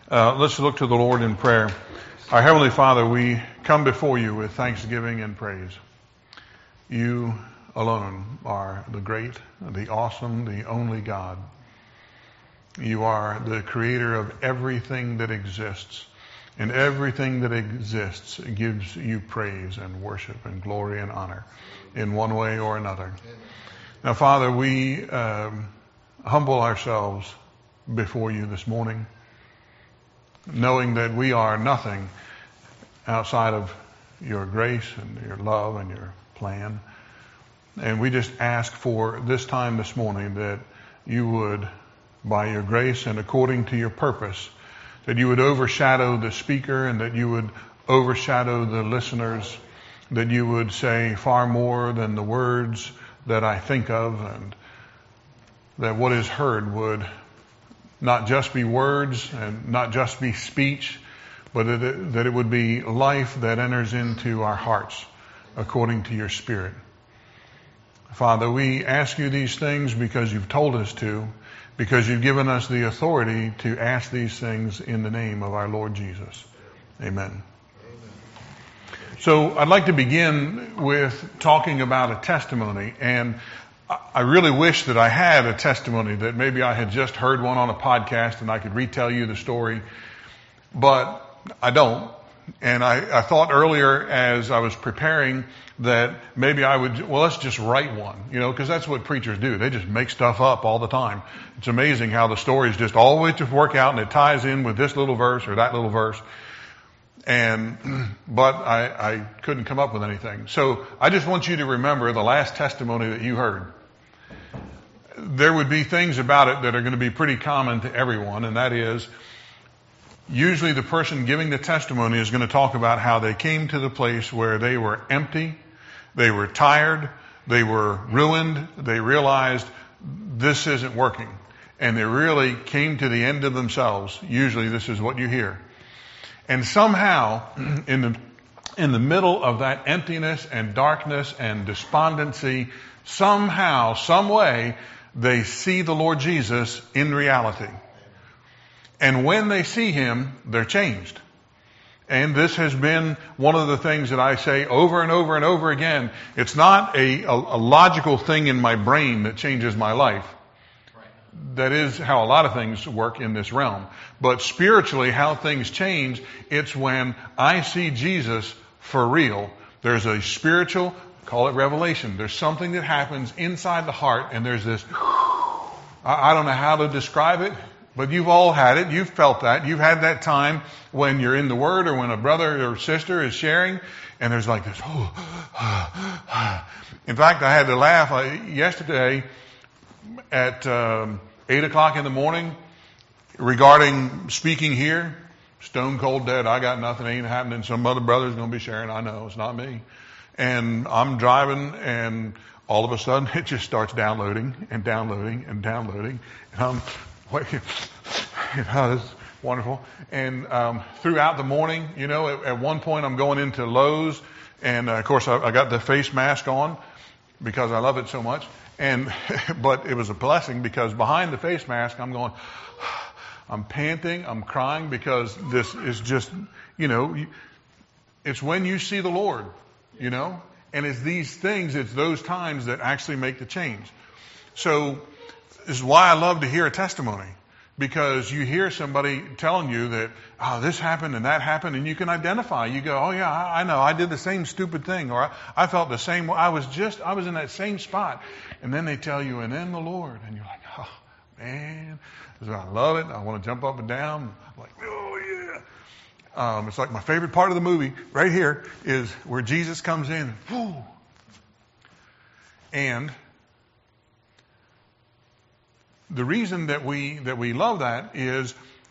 Let's look to the Lord in prayer. Our Heavenly Father, we come before you with thanksgiving and praise. You alone are the great, the awesome, the only God. You are the creator of everything that exists. And everything that exists gives you praise and worship and glory and honor in one way or another. Now, Father, we humble ourselves before you this morning, knowing that we are nothing outside of your grace and your love and your plan. And we just ask for this time this morning that you would, by your grace and according to your purpose, that you would overshadow the speaker and that you would overshadow the listeners, that you would say far more than the words that I think of, and that what is heard would not just be words and not just be speech, but that it would be life that enters into our hearts according to your Spirit. Father, we ask you these things because you've told us to, because you've given us the authority to ask these things in the name of our Lord Jesus. Amen. So I'd like to begin with talking about a testimony, and I really wish that I had a testimony, that maybe I had just heard one on a podcast and I could retell you the story, but I don't. And I thought earlier as I was preparing that maybe I would, let's just write one, because that's what preachers do. They just make stuff up all the time. It's amazing how the stories just always just work out and it ties in with this little verse or that little verse. But I couldn't come up with anything. So I just want you to remember the last testimony that you heard. There would be things about it that are going to be pretty common to everyone, and that is, usually the person giving the testimony is going to talk about how they came to the place where they were empty, they were tired, they were ruined, they realized this isn't working, and they really came to the end of themselves. Usually this is what you hear. And somehow, in the middle of that emptiness and darkness and despondency, somehow, some way, they see the Lord Jesus in reality. And when they see him, they're changed. And this has been one of the things that I say over and over and over again. It's not a logical thing in my brain that changes my life. That is how a lot of things work in this realm. But spiritually, how things change, it's when I see Jesus for real. There's a spiritual, call it revelation. There's something that happens inside the heart, and there's this, I don't know how to describe it, but you've all had it. You've felt that. You've had that time when you're in the Word or when a brother or sister is sharing, and there's like this, In fact, I had to laugh yesterday at 8 o'clock in the morning regarding speaking here. Stone cold dead. I got nothing. Ain't happening. Some other brother's going to be sharing. I know. It's not me. And I'm driving, and all of a sudden it just starts downloading and downloading and downloading. And it's wonderful. And throughout the morning, at one point I'm going into Lowe's, and of course I got the face mask on because I love it so much. But it was a blessing, because behind the face mask I'm going, I'm panting, I'm crying, because this is just, it's when you see the Lord. And it's these things, it's those times that actually make the change. So this is why I love to hear a testimony, because you hear somebody telling you that, this happened and that happened, and you can identify. You go, oh yeah, I know, I did the same stupid thing, or I felt the same, I was in that same spot. And then they tell you, and then the Lord, and you're like, oh man, I love it. I want to jump up and down. I'm like, oh yeah. It's like my favorite part of the movie right here is where Jesus comes in. And the reason that we love that is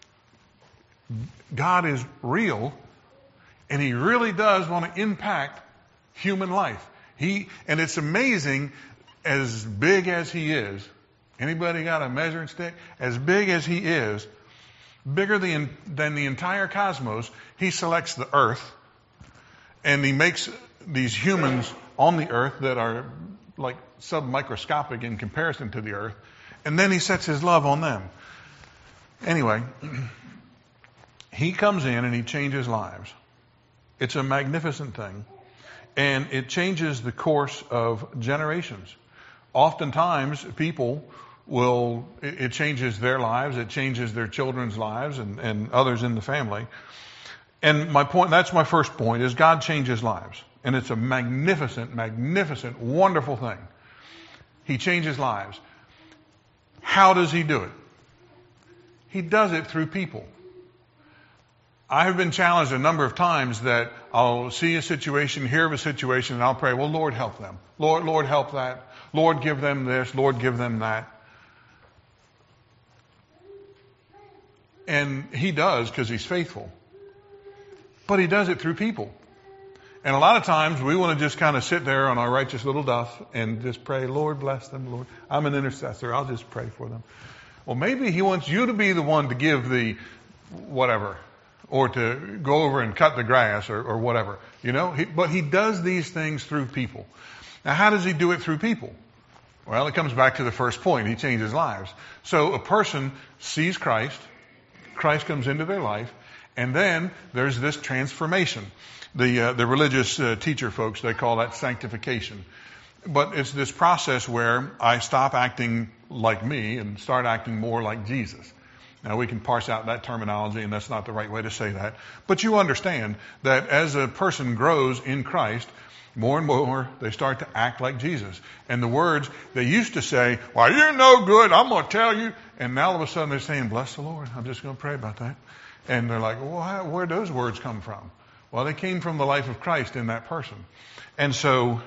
God is real, and he really does want to impact human life. And it's amazing, as big as he is. Anybody got a measuring stick? As big as he is, bigger than the entire cosmos, he selects the earth, and he makes these humans on the earth that are like submicroscopic in comparison to the earth, and then he sets his love on them. Anyway, He comes in and he changes lives. It's a magnificent thing. And it changes the course of generations. Oftentimes, people it changes their lives, it changes their children's lives and others in the family. And that's my first point, is God changes lives. And it's a magnificent, magnificent, wonderful thing. He changes lives. How does he do it? He does it through people. I have been challenged a number of times that I'll see a situation, hear of a situation, and I'll pray, well, Lord, help them. Lord, help that. Lord, give them this. Lord, give them that. And he does, because he's faithful. But he does it through people. And a lot of times we want to just kind of sit there on our righteous little duff and just pray, Lord, bless them, Lord. I'm an intercessor. I'll just pray for them. Well, maybe he wants you to be the one to give the whatever, or to go over and cut the grass or whatever, but he does these things through people. Now, how does he do it through people? Well, it comes back to the first point. He changes lives. So a person sees Christ comes into their life, and then there's this transformation. The religious teacher folks, they call that sanctification. But it's this process where I stop acting like me and start acting more like Jesus. Now, we can parse out that terminology, and that's not the right way to say that. But you understand that as a person grows in Christ, more and more they start to act like Jesus. And the words they used to say, well, you're no good, I'm going to tell you. And now all of a sudden they're saying, bless the Lord, I'm just going to pray about that. And they're like, well, where'd those words come from? Well, they came from the life of Christ in that person. And so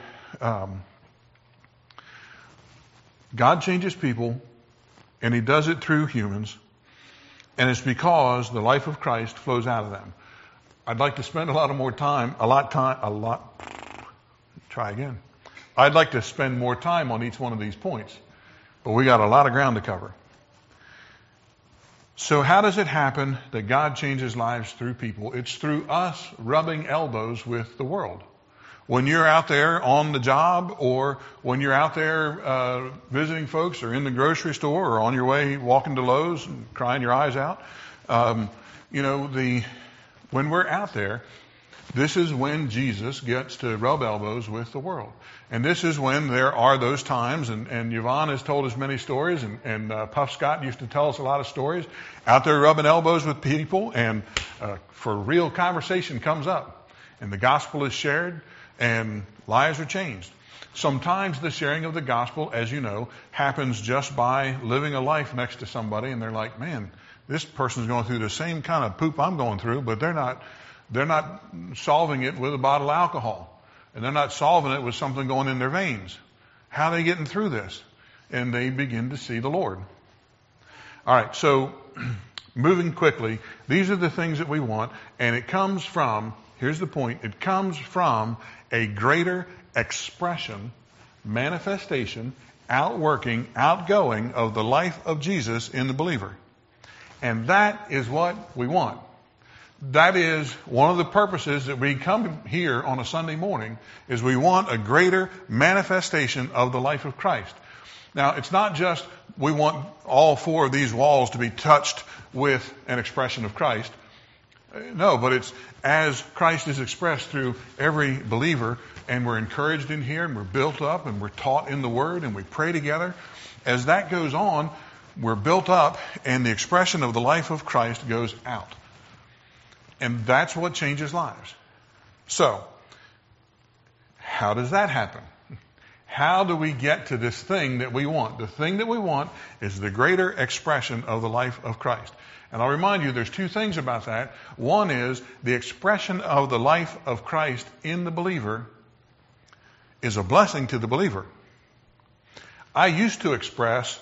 God changes people, and he does it through humans. And it's because the life of Christ flows out of them. I'd like to spend I'd like to spend more time on each one of these points. But we got a lot of ground to cover. So how does it happen that God changes lives through people? It's through us rubbing elbows with the world. When you're out there on the job, or when you're out there visiting folks, or in the grocery store, or on your way walking to Lowe's and crying your eyes out, when we're out there, this is when Jesus gets to rub elbows with the world. And this is when there are those times, and Yvonne has told us many stories, and Puff Scott used to tell us a lot of stories, out there rubbing elbows with people, and for real conversation comes up, and the gospel is shared, and lives are changed. Sometimes the sharing of the gospel, as you know, happens just by living a life next to somebody, and they're like, man, this person's going through the same kind of poop I'm going through, but they're not solving it with a bottle of alcohol. And they're not solving it with something going in their veins. How are they getting through this? And they begin to see the Lord. All right, so moving quickly, these are the things that we want, and it comes from, here's the point, it comes from a greater expression, manifestation, outworking, outgoing of the life of Jesus in the believer. And that is what we want. That is one of the purposes that we come here on a Sunday morning, is we want a greater manifestation of the life of Christ. Now, it's not just we want all four of these walls to be touched with an expression of Christ. No, but it's as Christ is expressed through every believer, and we're encouraged in here, and we're built up, and we're taught in the Word, and we pray together. As that goes on, we're built up, and the expression of the life of Christ goes out. And that's what changes lives. So, how does that happen? How do we get to this thing that we want? The thing that we want is the greater expression of the life of Christ. And I'll remind you, there's two things about that. One is the expression of the life of Christ in the believer is a blessing to the believer. I used to express,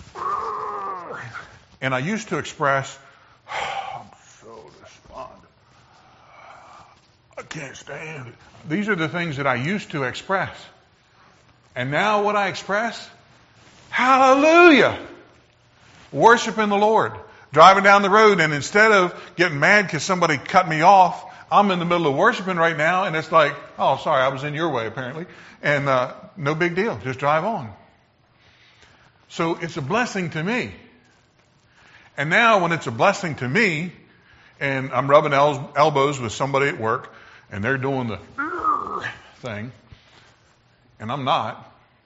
I can't stand it. These are the things that I used to express. And now what I express? Hallelujah! Worshiping the Lord. Driving down the road, and instead of getting mad because somebody cut me off, I'm in the middle of worshiping right now, and it's like, oh, sorry, I was in your way apparently. And no big deal. Just drive on. So it's a blessing to me. And now when it's a blessing to me, and I'm rubbing elbows with somebody at work, and they're doing the thing, and I'm not.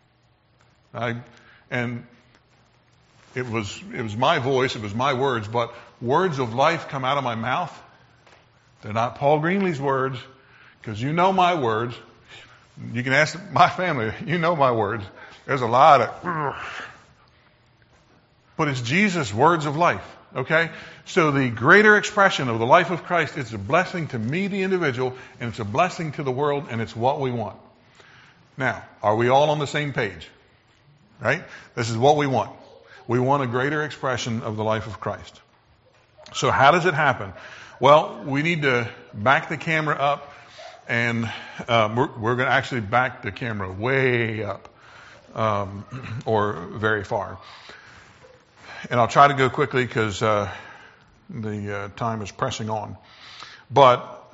And it was my voice, it was my words, but words of life come out of my mouth. They're not Paul Greenlee's words, because you know my words. You can ask my family, you know my words. There's a lot of, but it's Jesus' words of life, okay? So the greater expression of the life of Christ is a blessing to me, the individual, and it's a blessing to the world, and it's what we want. Now, are we all on the same page? Right? This is what we want. We want a greater expression of the life of Christ. So how does it happen? Well, we need to back the camera up, and we're going to actually back the camera way up, or very far. And I'll try to go quickly because the time is pressing on. But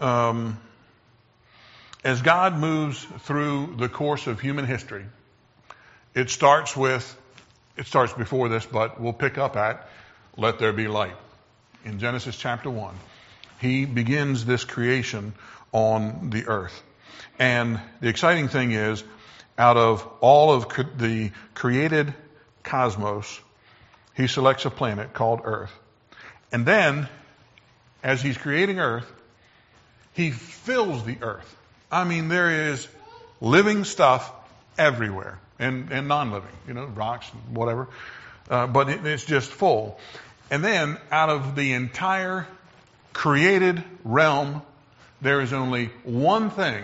as God moves through the course of human history, it starts before this, but we'll pick up at let there be light. In Genesis chapter 1, he begins this creation on the earth. And the exciting thing is, out of all of the created cosmos, he selects a planet called Earth. And then, as he's creating Earth, he fills the earth. I mean, there is living stuff everywhere, and non-living, rocks, whatever. But it's just full. And then, out of the entire created realm, there is only one thing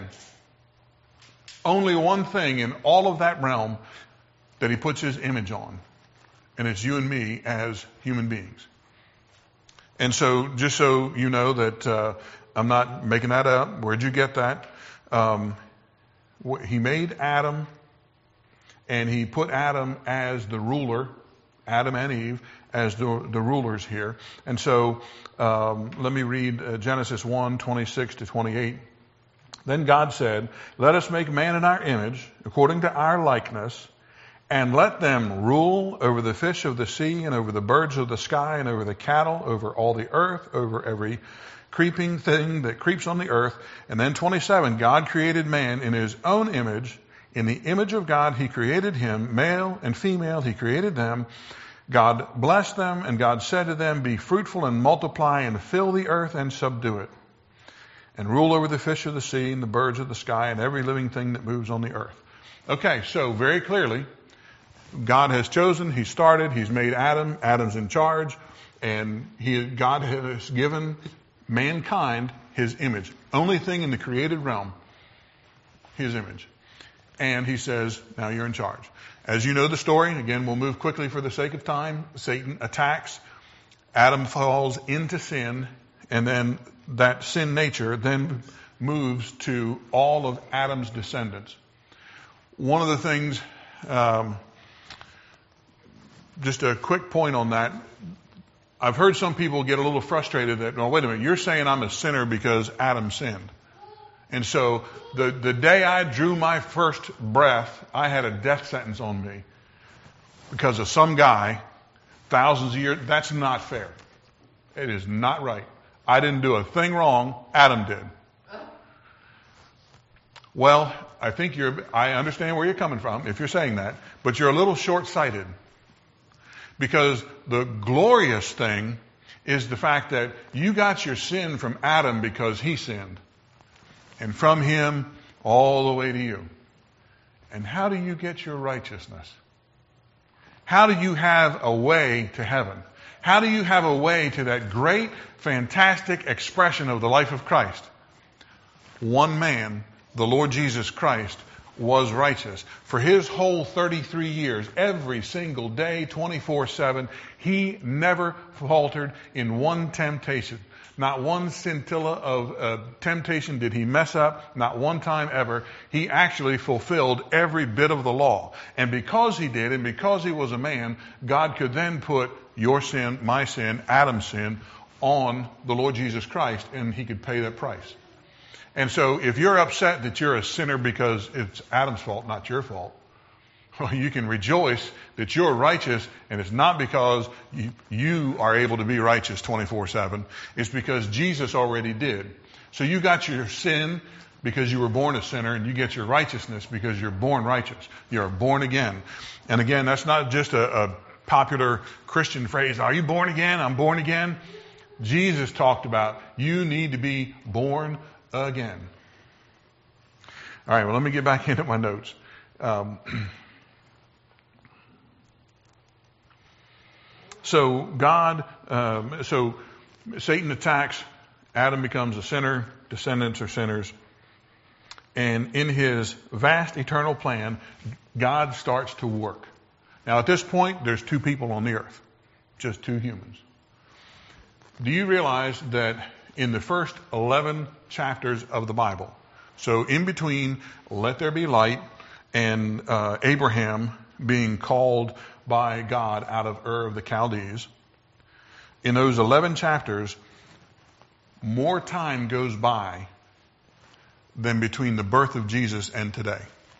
in all of that realm that he puts his image on. And it's you and me as human beings. And so, just so you know that I'm not making that up. Where'd you get that? He made Adam, and he put Adam as the ruler, Adam and Eve as the rulers here. And so, let me read Genesis 1:26-28. Then God said, "Let us make man in our image, according to our likeness, and let them rule over the fish of the sea, and over the birds of the sky, and over the cattle, over all the earth, over every creeping thing that creeps on the earth." And then 27, God created man in his own image. In the image of God, he created him, male and female, he created them. God blessed them, and God said to them, "Be fruitful and multiply, and fill the earth and subdue it, and rule over the fish of the sea, and the birds of the sky, and every living thing that moves on the earth." Okay, so very clearly, God has chosen, he started, he's made Adam, Adam's in charge, and God has given mankind his image. Only thing in the created realm, his image. And he says, now you're in charge. As you know the story, again, we'll move quickly for the sake of time. Satan attacks, Adam falls into sin, and then that sin nature then moves to all of Adam's descendants. One of the things, just a quick point on that. I've heard some people get a little frustrated that, no, wait a minute, you're saying I'm a sinner because Adam sinned. And so the day I drew my first breath, I had a death sentence on me because of some guy, thousands of years. That's not fair. It is not right. I didn't do a thing wrong. Adam did. Well, I understand where you're coming from if you're saying that, but you're a little short-sighted. Because the glorious thing is the fact that you got your sin from Adam because he sinned. And from him all the way to you. And how do you get your righteousness? How do you have a way to heaven? How do you have a way to that great, fantastic expression of the life of Christ? One man, the Lord Jesus Christ, was righteous. For his whole 33 years, every single day, 24/7, he never faltered in one temptation. Not one scintilla of temptation did he mess up, not one time ever. He actually fulfilled every bit of the law. And because he did, and because he was a man, God could then put your sin, my sin, Adam's sin, on the Lord Jesus Christ, and he could pay that price. And so if you're upset that you're a sinner because it's Adam's fault, not your fault, Well, you can rejoice that you're righteous, and it's not because you are able to be righteous 24/7. It's because Jesus already did. So you got your sin because you were born a sinner, and you get your righteousness because you're born righteous. You're born again. And again, that's not just a popular Christian phrase. Are you born again? I'm born again. Jesus talked about you need to be born again. All right, well, let me get back into my notes. So Satan attacks, Adam becomes a sinner, descendants are sinners. And in his vast eternal plan, God starts to work. Now at this point, there's two people on the earth, just two humans. Do you realize that in the first 11 chapters of the Bible, so in between let there be light and Abraham being called by God out of Ur of the Chaldees, in those 11 chapters, more time goes by than between the birth of Jesus and today.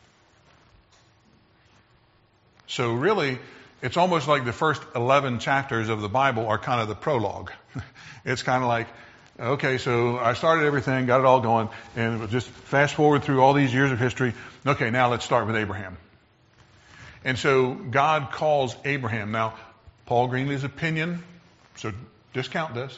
So really, it's almost like the first 11 chapters of the Bible are kind of the prologue. It's kind of like, okay, so I started everything, got it all going, and just fast forward through all these years of history. Okay, now let's start with Abraham. And so God calls Abraham. Now, Paul Greenlee's opinion, so discount this.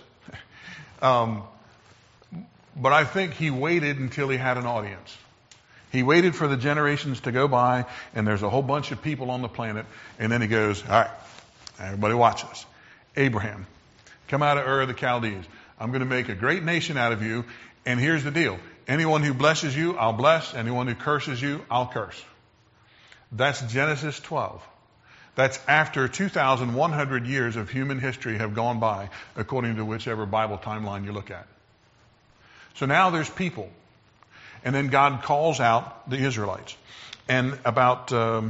But I think he waited until he had an audience. He waited for the generations to go by, and there's a whole bunch of people on the planet, and then he goes, all right, everybody watch this. Abraham, come out of Ur of the Chaldees. I'm going to make a great nation out of you, and here's the deal. Anyone who blesses you, I'll bless. Anyone who curses you, I'll curse. That's Genesis 12. That's after 2,100 years of human history have gone by, according to whichever Bible timeline you look at. So now there's people. And then God calls out the Israelites. And about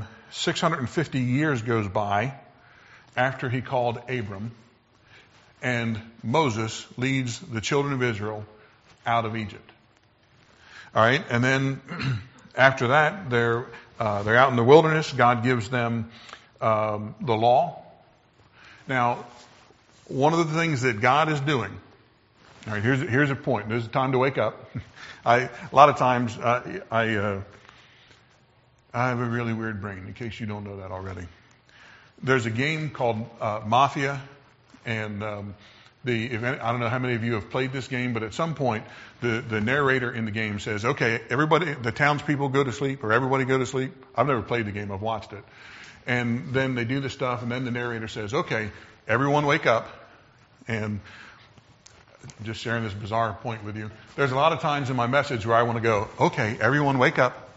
650 years goes by after he called Abram, and Moses leads the children of Israel out of Egypt. All right, and then after that, they're out in the wilderness. God gives them the law. Now, one of the things that God is doing. All right, here's a point. There's a time to wake up. A lot of times I have a really weird brain. In case you don't know that already, there's a game called Mafia, and I don't know how many of you have played this game, but at some point the narrator in the game says, "Okay, everybody, the townspeople go to sleep, or everybody go to sleep." I've never played the game. I've watched it, and then they do the stuff, and then the narrator says, "Okay, everyone wake up," and just sharing this bizarre point with you. There's a lot of times in my message where I want to go, okay, everyone wake up.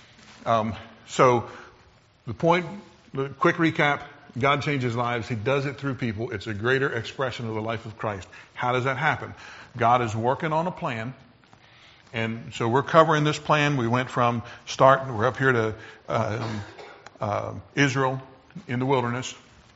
So the point, the quick recap, God changes lives. He does it through people. It's a greater expression of the life of Christ. How does that happen? God is working on a plan. And so we're covering this plan. We went from we're up here to Israel in the wilderness.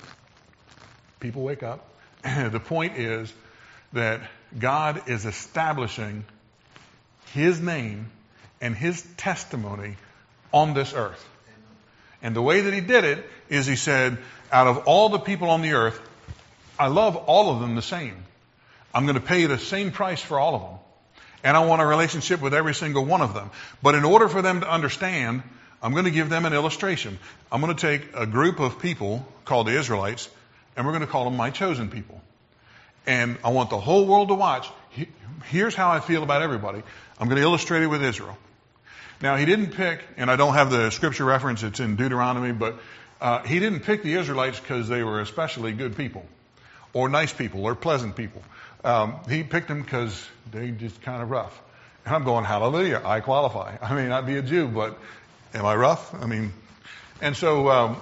People wake up. The point is that God is establishing His name and His testimony on this earth. And the way that He did it is He said, out of all the people on the earth, I love all of them the same. I'm going to pay the same price for all of them. And I want a relationship with every single one of them. But in order for them to understand, I'm going to give them an illustration. I'm going to take a group of people called the Israelites, and we're going to call them my chosen people. And I want the whole world to watch. Here's how I feel about everybody. I'm going to illustrate it with Israel. Now, He didn't pick, and I don't have the scripture reference, it's in Deuteronomy, but He didn't pick the Israelites because they were especially good people, or nice people, or pleasant people. He picked them because they just kind of rough. And I'm going, hallelujah, I qualify. I may not be a Jew, but am I rough? And so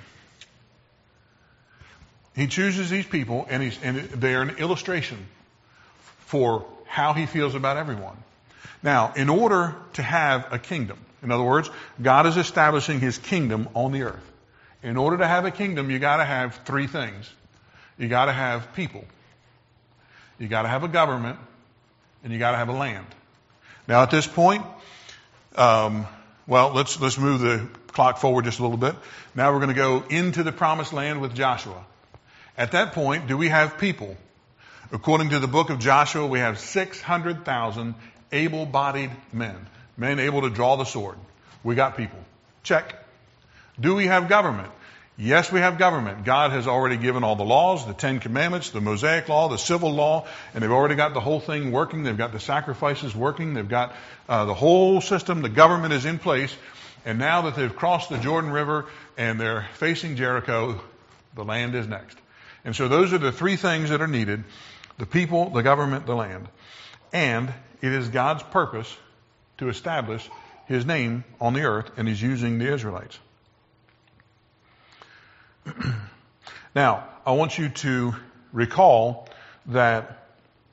He chooses these people, and they're an illustration for how He feels about everyone. Now, in order to have a kingdom, in other words, God is establishing His kingdom on the earth. In order to have a kingdom, you got to have three things. You got to have people. You got to have a government, and you got to have a land. Now, at this point, Well, let's move the clock forward just a little bit. Now we're going to go into the promised land with Joshua. At that point, do we have people? According to the book of Joshua, we have 600,000 able-bodied men able to draw the sword. We got people. Check. Do we have government? Yes, we have government. God has already given all the laws, the Ten Commandments, the Mosaic Law, the civil law, and they've already got the whole thing working. They've got the sacrifices working. They've got the whole system. The government is in place. And now that they've crossed the Jordan River and they're facing Jericho, the land is next. And so those are the three things that are needed: the people, the government, the land. And it is God's purpose to establish His name on the earth, and He's using the Israelites. Now, I want you to recall that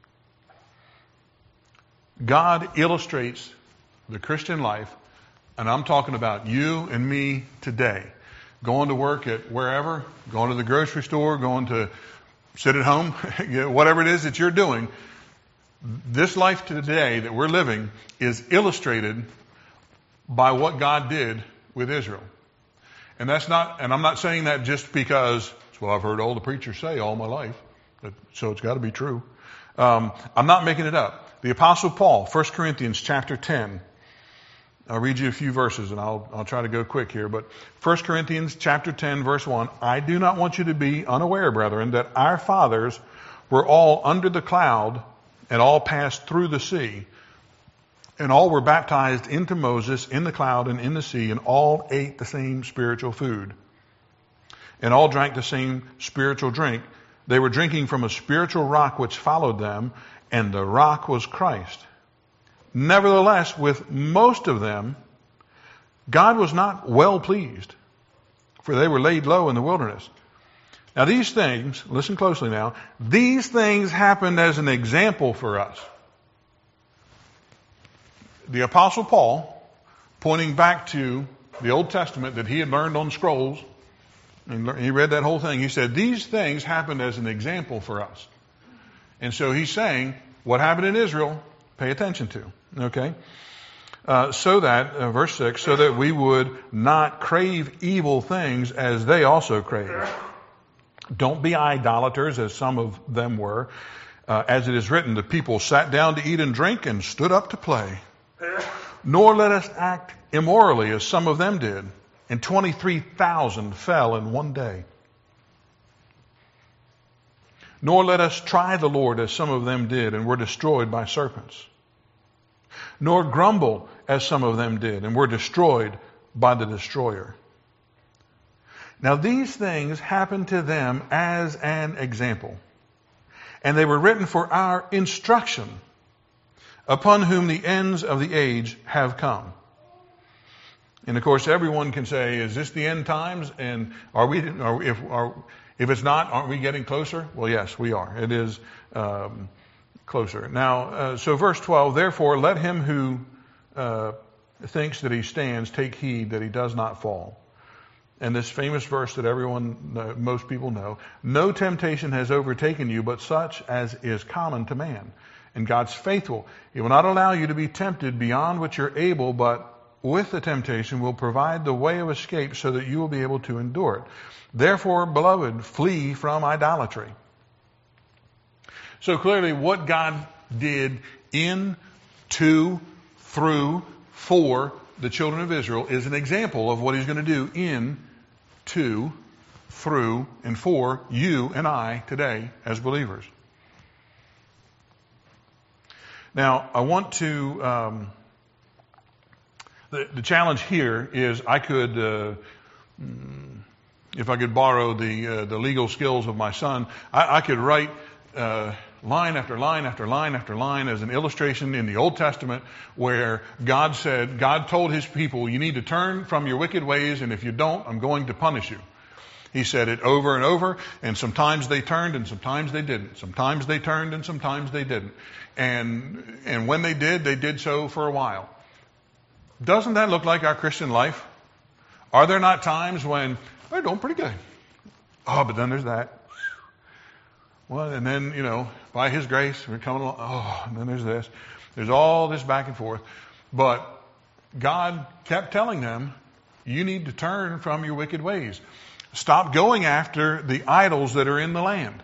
God illustrates the Christian life, and I'm talking about you and me today. Going to work at wherever, going to the grocery store, going to sit at home, whatever it is that you're doing. This life today that we're living is illustrated by what God did with Israel. And I'm not saying that just because it's what I've heard all the preachers say all my life, so it's got to be true. I'm not making it up. The Apostle Paul, 1 Corinthians chapter 10. I'll read you a few verses and I'll try to go quick here. But 1 Corinthians chapter 10, verse 1, I do not want you to be unaware, brethren, that our fathers were all under the cloud and all passed through the sea. And all were baptized into Moses in the cloud and in the sea, and all ate the same spiritual food. And all drank the same spiritual drink. They were drinking from a spiritual rock which followed them, and the rock was Christ. Nevertheless, with most of them, God was not well pleased, for they were laid low in the wilderness. Now these things, listen closely now, these things happened as an example for us. The Apostle Paul, pointing back to the Old Testament that he had learned on scrolls, and he read that whole thing, he said, these things happened as an example for us. And so he's saying, what happened in Israel, pay attention to. Okay? So that, verse 6, so that we would not crave evil things as they also crave. Don't be idolaters as some of them were. As it is written, the people sat down to eat and drink and stood up to play. Nor let us act immorally as some of them did. And 23,000 fell in one day. Nor let us try the Lord as some of them did and were destroyed by serpents. Nor grumble as some of them did and were destroyed by the destroyer. Now these things happened to them as an example. And they were written for our instruction, upon whom the ends of the age have come. And of course, everyone can say, is this the end times? And if it's not, aren't we getting closer? Well, yes, we are. It is closer. Now, so verse 12, therefore let him who thinks that he stands take heed that he does not fall. And this famous verse that most people know, no temptation has overtaken you but such as is common to man. And God's faithful. He will not allow you to be tempted beyond what you're able, but with the temptation will provide the way of escape so that you will be able to endure it. Therefore, beloved, flee from idolatry. So clearly what God did in, to, through, for the children of Israel is an example of what He's going to do in, to, through, and for you and I today as believers. Now, I want to, the challenge here is I could, if I could borrow the legal skills of my son, I could write line after line after line after line as an illustration in the Old Testament where God told His people, you need to turn from your wicked ways, and if you don't, I'm going to punish you. He said it over and over, and sometimes they turned and sometimes they didn't. Sometimes they turned and sometimes they didn't. And when they did so for a while. Doesn't that look like our Christian life? Are there not times when we're doing pretty good? Oh, but then there's that. Well, and then, by His grace, we're coming along. Oh, and then there's this. There's all this back and forth. But God kept telling them, you need to turn from your wicked ways. Stop going after the idols that are in the land.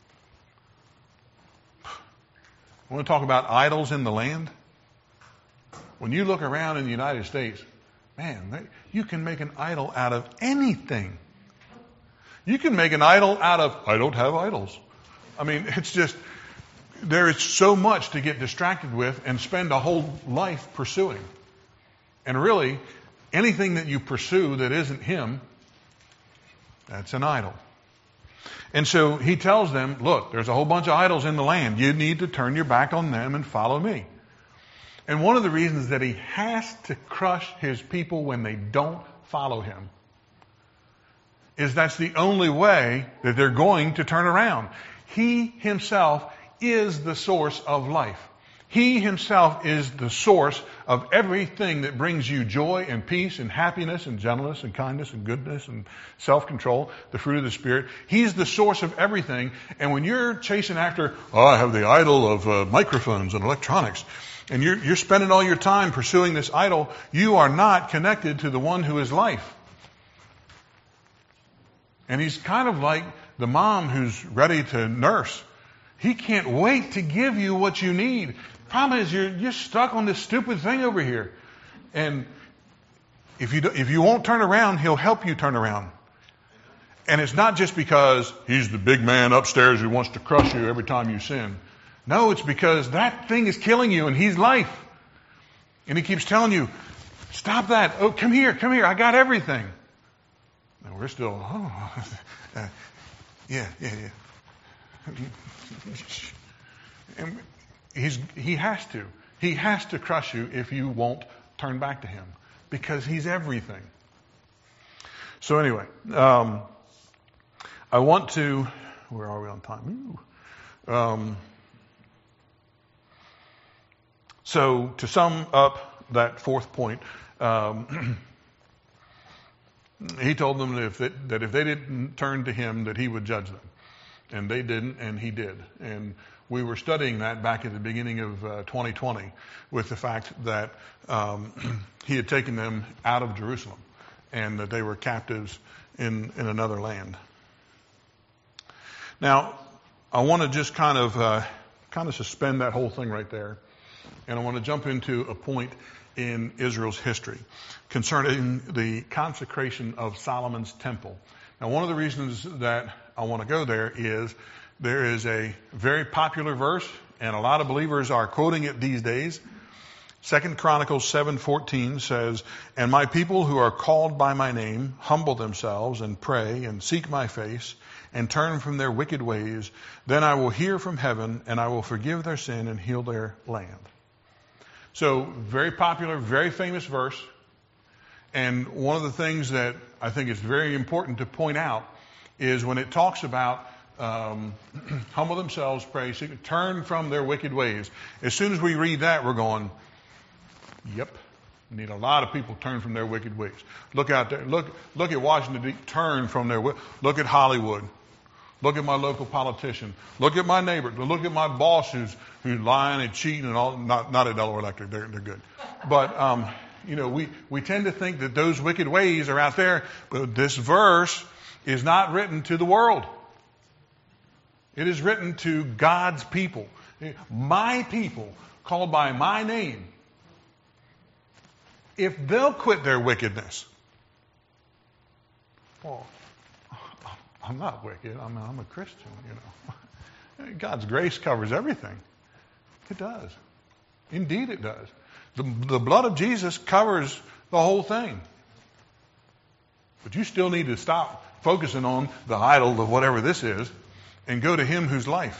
I want to talk about idols in the land. When you look around in the United States, man, you can make an idol out of anything. You can make an idol out of, I don't have idols. I mean, it's just, there is so much to get distracted with and spend a whole life pursuing. And really, anything that you pursue that isn't Him, that's an idol. And so He tells them, look, there's a whole bunch of idols in the land. You need to turn your back on them and follow me. And one of the reasons that He has to crush His people when they don't follow Him is that's the only way that they're going to turn around. He Himself is the source of life. He Himself is the source of everything that brings you joy and peace and happiness and gentleness and kindness and goodness and self-control, the fruit of the Spirit. He's the source of everything. And when you're chasing after, I have the idol of microphones and electronics, and you're spending all your time pursuing this idol, you are not connected to the one who is life. And He's kind of like the mom who's ready to nurse. He can't wait to give you what you need. Problem is, you're stuck on this stupid thing over here. And if you won't turn around, He'll help you turn around. And it's not just because He's the big man upstairs who wants to crush you every time you sin. No, it's because that thing is killing you and He's life. And He keeps telling you, stop that. Oh, come here. I got everything. And we're still, yeah. And He has to crush you if you won't turn back to Him, because He's everything. So anyway, I want to, where are we on time? So to sum up that fourth point, He told them that if they didn't turn to Him, that He would judge them. And they didn't, and He did. And we were studying that back at the beginning of 2020 with the fact that He had taken them out of Jerusalem and that they were captives in another land. Now, I want to just kind of suspend that whole thing right there. And I want to jump into a point in Israel's history concerning the consecration of Solomon's temple. Now, one of the reasons that I want to go there is a very popular verse, and a lot of believers are quoting it these days. 2 Chronicles 7:14 says, "And my people who are called by my name humble themselves and pray and seek my face and turn from their wicked ways, then I will hear from heaven and I will forgive their sin and heal their land." So, very popular, very famous verse. And one of the things that I think is very important to point out is when it talks about humble themselves, pray, seek, turn from their wicked ways. As soon as we read that, we're going, yep, we need a lot of people turn from their wicked ways. Look out there. Look at Washington, D.C., turn from their wicked. Look at Hollywood. Look at my local politician. Look at my neighbor. Look at my boss who's lying and cheating and all. Not at Delaware Electric. They're good. But, we tend to think that those wicked ways are out there. But this verse is not written to the world. It is written to God's people. My people, called by my name. If they'll quit their wickedness. Well, I'm not wicked. I'm a Christian, God's grace covers everything. It does. Indeed it does. The blood of Jesus covers the whole thing. But you still need to stop focusing on the idol of whatever this is and go to Him who's life.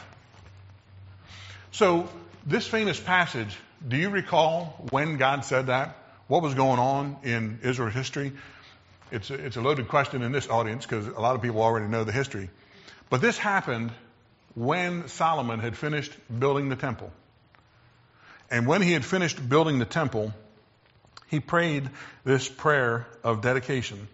So this famous passage, do you recall when God said that? What was going on in Israel's history? It's a loaded question in this audience because a lot of people already know the history. But this happened when Solomon had finished building the temple. And when he had finished building the temple, he prayed this prayer of dedication.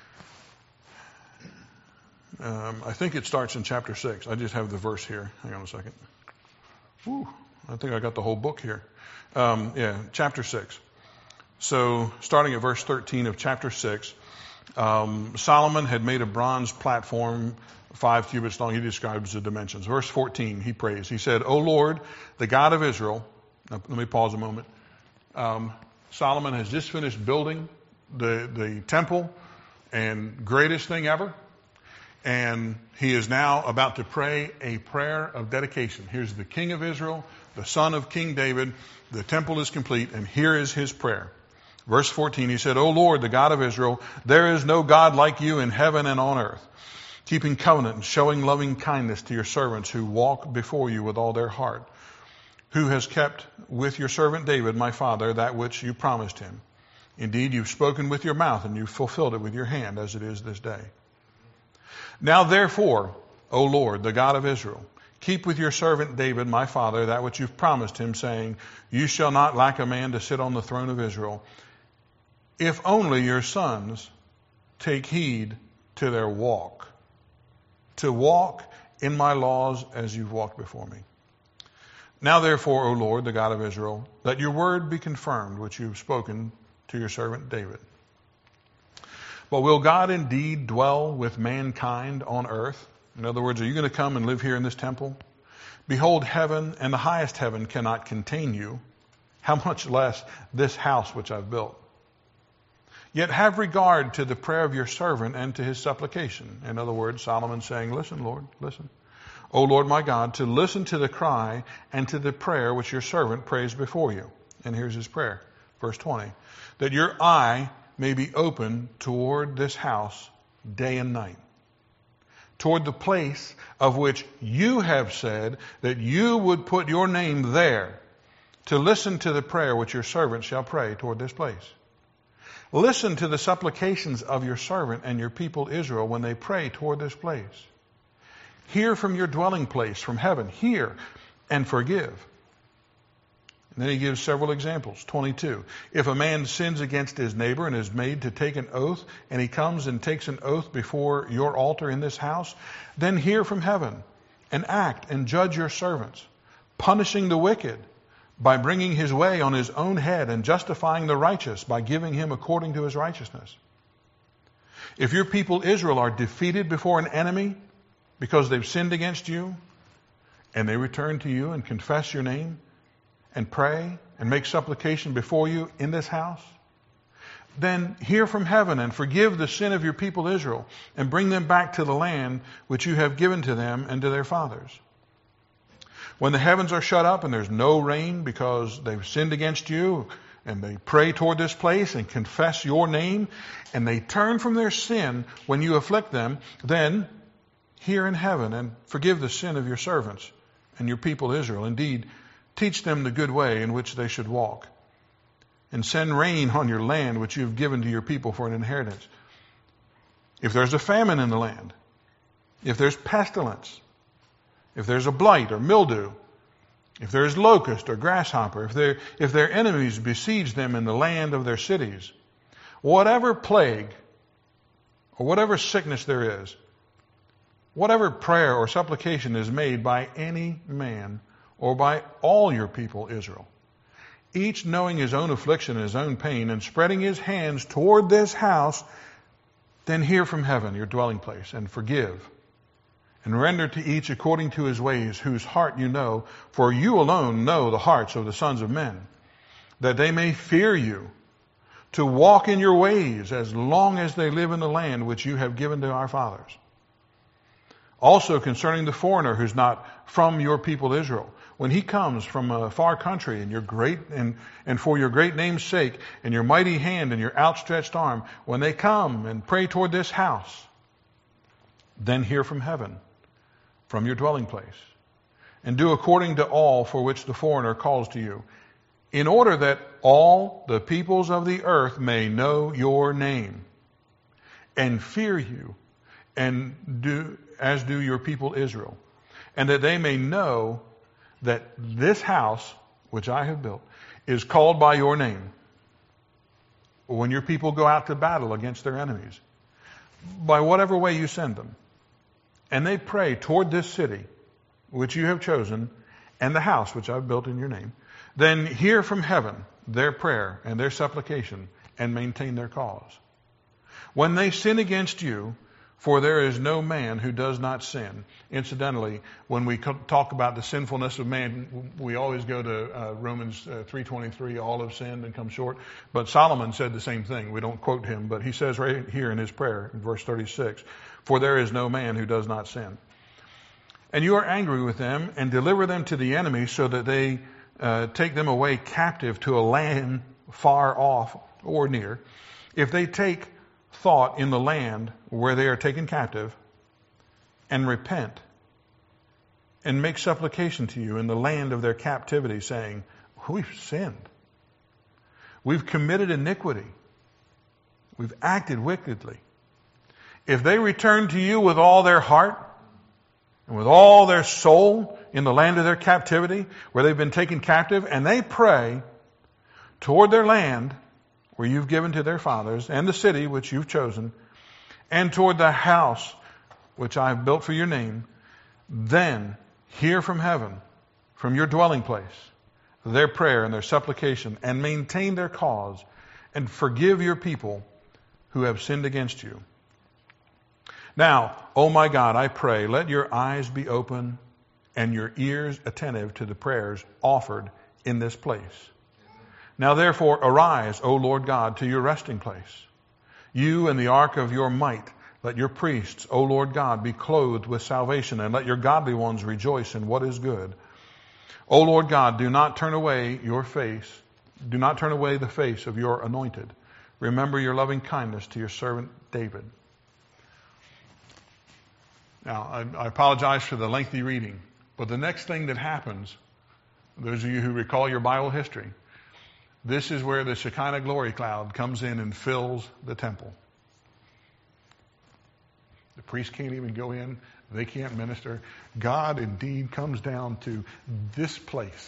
I think it starts in chapter 6. I just have the verse here. Hang on a second. I think I got the whole book here. Chapter 6. So, starting at verse 13 of chapter 6, Solomon had made a bronze platform 5 cubits long. He describes the dimensions. Verse 14, he prays. He said, O Lord, the God of Israel. Now, let me pause a moment. Solomon has just finished building the temple, and greatest thing ever. And he is now about to pray a prayer of dedication. Here's the king of Israel, the son of King David. The temple is complete, and here is his prayer. Verse 14, he said, O Lord, the God of Israel, there is no God like you in heaven and on earth, keeping covenant and showing loving kindness to your servants who walk before you with all their heart, who has kept with your servant David, my father, that which you promised him. Indeed, you've spoken with your mouth, and you've fulfilled it with your hand, as it is this day. Now therefore, O Lord, the God of Israel, keep with your servant David, my father, that which you've promised him, saying, you shall not lack a man to sit on the throne of Israel, if only your sons take heed to their walk, to walk in my laws as you've walked before me. Now therefore, O Lord, the God of Israel, let your word be confirmed, which you've spoken to your servant David. But will God indeed dwell with mankind on earth? In other words, are you going to come and live here in this temple? Behold, heaven and the highest heaven cannot contain you. How much less this house which I've built? Yet have regard to the prayer of your servant and to his supplication. In other words, Solomon saying, listen, Lord, listen. O Lord my God, to listen to the cry and to the prayer which your servant prays before you. And here's his prayer. Verse 20. That your eye may be open toward this house day and night, toward the place of which you have said that you would put your name there, to listen to the prayer which your servant shall pray toward this place. Listen to the supplications of your servant and your people Israel when they pray toward this place. Hear from your dwelling place, from heaven, hear and forgive. And then he gives several examples. 22. If a man sins against his neighbor and is made to take an oath, and he comes and takes an oath before your altar in this house, then hear from heaven and act and judge your servants, punishing the wicked by bringing his way on his own head and justifying the righteous by giving him according to his righteousness. If your people Israel are defeated before an enemy because they've sinned against you, and they return to you and confess your name, and pray and make supplication before you in this house, then hear from heaven and forgive the sin of your people Israel and bring them back to the land which you have given to them and to their fathers. When the heavens are shut up and there's no rain because they've sinned against you, and they pray toward this place and confess your name, and they turn from their sin when you afflict them, then hear in heaven and forgive the sin of your servants and your people Israel. Indeed, teach them the good way in which they should walk, and send rain on your land which you've given to your people for an inheritance. If there's a famine in the land, if there's pestilence, if there's a blight or mildew, if there's locust or grasshopper, if their enemies besiege them in the land of their cities, whatever plague or whatever sickness there is, whatever prayer or supplication is made by any man or by all your people Israel, each knowing his own affliction and his own pain, and spreading his hands toward this house, then hear from heaven, your dwelling place, and forgive, and render to each according to his ways, whose heart you know, for you alone know the hearts of the sons of men, that they may fear you, to walk in your ways as long as they live in the land which you have given to our fathers. Also concerning the foreigner who's not from your people Israel, when he comes from a far country and your great and for your great name's sake and your mighty hand and your outstretched arm, when they come and pray toward this house, then hear from heaven, from your dwelling place, and do according to all for which the foreigner calls to you, in order that all the peoples of the earth may know your name and fear you, and do as do your people Israel, and that they may know that this house which I have built is called by your name. When your people go out to battle against their enemies, by whatever way you send them, and they pray toward this city which you have chosen, and the house which I've built in your name, then hear from heaven their prayer and their supplication and maintain their cause. When they sin against you, for there is no man who does not sin. Incidentally, when we talk about the sinfulness of man, we always go to Romans 3:23, all have sinned and come short. But Solomon said the same thing. We don't quote him, but he says right here in his prayer, in verse 36, for there is no man who does not sin. And you are angry with them and deliver them to the enemy so that they take them away captive to a land far off or near. If they take thought in the land where they are taken captive and repent and make supplication to you in the land of their captivity, saying, we've sinned. We've committed iniquity. We've acted wickedly. If they return to you with all their heart and with all their soul in the land of their captivity, where they've been taken captive, and they pray toward their land where you've given to their fathers, and the city which you've chosen, and toward the house which I have built for your name, then hear from heaven, from your dwelling place, their prayer and their supplication, and maintain their cause, and forgive your people who have sinned against you. Now, O my God, I pray, let your eyes be open and your ears attentive to the prayers offered in this place. Now therefore arise, O Lord God, to your resting place. You and the ark of your might, let your priests, O Lord God, be clothed with salvation, and let your godly ones rejoice in what is good. O Lord God, do not turn away the face of your anointed. Remember your loving kindness to your servant David. Now, I apologize for the lengthy reading, but the next thing that happens, those of you who recall your Bible history, this is where the Shekinah glory cloud comes in and fills the temple. The priests can't even go in. They can't minister. God indeed comes down to this place.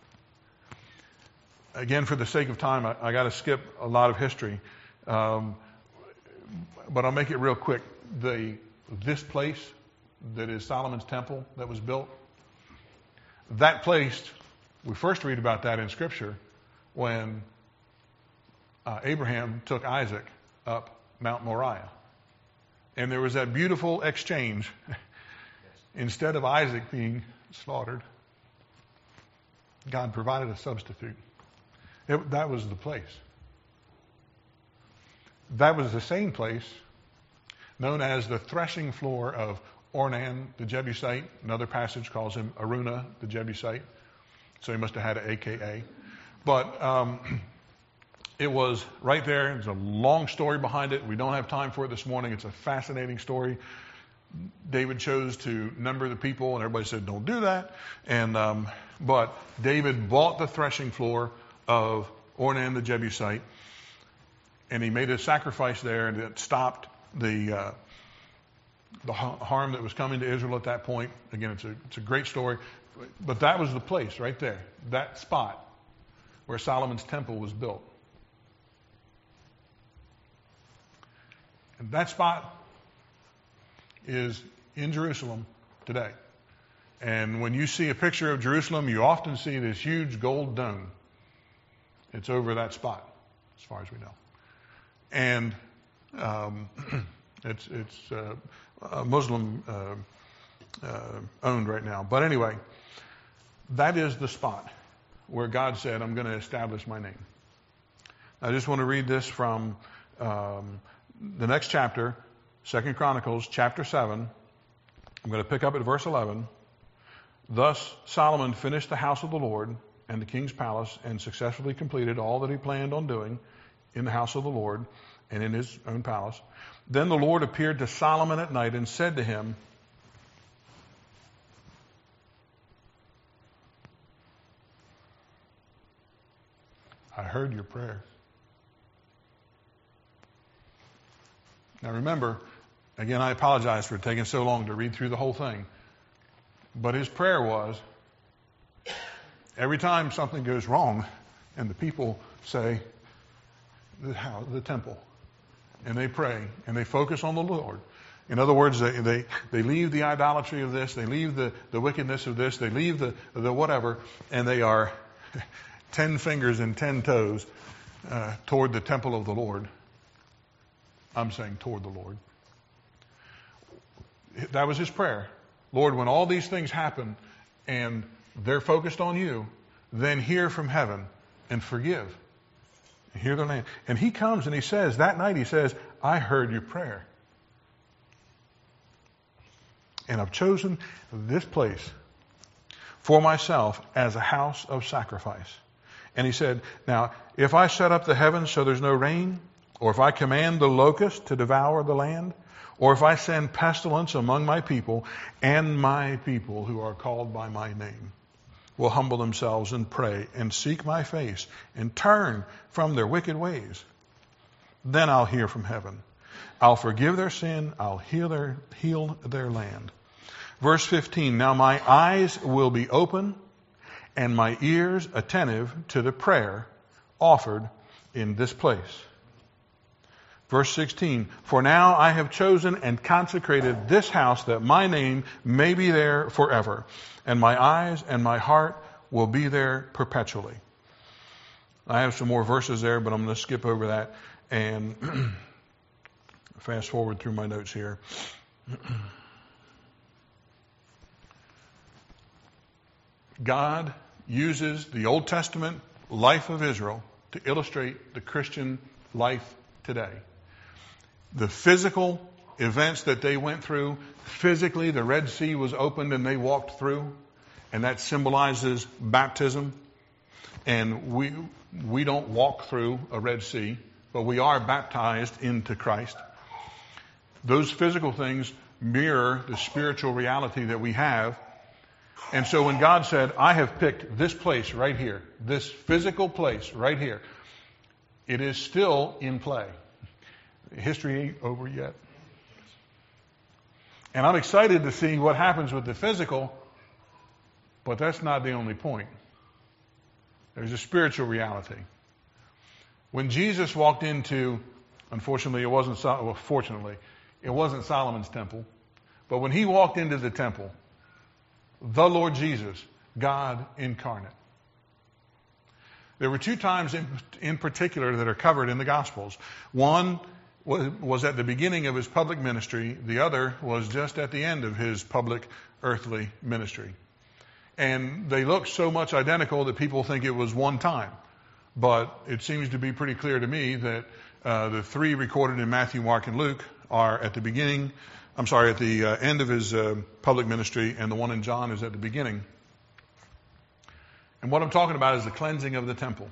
Again, for the sake of time, I got to skip a lot of history. But I'll make it real quick. This place that is Solomon's temple that was built, that place, we first read about that in Scripture when Abraham took Isaac up Mount Moriah. And there was that beautiful exchange. Instead of Isaac being slaughtered, God provided a substitute. That was the place. That was the same place known as the threshing floor of Ornan the Jebusite. Another passage calls him Araunah the Jebusite. So he must have had an AKA. But it was right there. There's a long story behind it. We don't have time for it this morning. It's a fascinating story. David chose to number the people, and everybody said, don't do that. But David bought the threshing floor of Ornan the Jebusite, and he made a sacrifice there, and it stopped the harm that was coming to Israel at that point. Again, it's a great story. But that was the place right there, that spot where Solomon's temple was built. And that spot is in Jerusalem today. And when you see a picture of Jerusalem, you often see this huge gold dome. It's over that spot, as far as we know. And it's Muslim owned right now. But anyway, that is the spot where God said, I'm going to establish my name. I just want to read this from the next chapter, 2 Chronicles chapter 7. I'm going to pick up at verse 11. Thus Solomon finished the house of the Lord and the king's palace and successfully completed all that he planned on doing in the house of the Lord and in his own palace. Then the Lord appeared to Solomon at night and said to him, I heard your prayers. Now remember, again, I apologize for taking so long to read through the whole thing. But his prayer was, every time something goes wrong and the people say, the temple, and they pray and they focus on the Lord. In other words, they leave the idolatry of this, they leave the wickedness of this, they leave the whatever, and they are 10 fingers and 10 toes toward the temple of the Lord. I'm saying toward the Lord. That was his prayer. Lord, when all these things happen and they're focused on you, then hear from heaven and forgive. Hear their land. And he comes and he says, that night he says, I heard your prayer. And I've chosen this place for myself as a house of sacrifice. And he said, now, if I set up the heavens so there's no rain, or if I command the locust to devour the land, or if I send pestilence among my people, and my people who are called by my name will humble themselves and pray and seek my face and turn from their wicked ways, then I'll hear from heaven. I'll forgive their sin. I'll heal their land. Verse 15, now my eyes will be open and my ears attentive to the prayer offered in this place. Verse 16, for now I have chosen and consecrated this house that my name may be there forever, and my eyes and my heart will be there perpetually. I have some more verses there, but I'm going to skip over that and fast forward through my notes here. God uses the Old Testament life of Israel to illustrate the Christian life today. The physical events that they went through, physically the Red Sea was opened and they walked through, and that symbolizes baptism. And we don't walk through a Red Sea, but we are baptized into Christ. Those physical things mirror the spiritual reality that we have. And so when God said, I have picked this place right here, this physical place right here, it is still in play. History ain't over yet. And I'm excited to see what happens with the physical, but that's not the only point. There's a spiritual reality. When Jesus walked into, unfortunately, it wasn't Solomon's temple, but when he walked into the temple, the Lord Jesus, God incarnate. There were two times in particular that are covered in the Gospels. One was at the beginning of his public ministry. The other was just at the end of his public earthly ministry. And they look so much identical that people think it was one time. But it seems to be pretty clear to me that the three recorded in Matthew, Mark, and Luke are at the end of his public ministry, and the one in John is at the beginning. And what I'm talking about is the cleansing of the temple.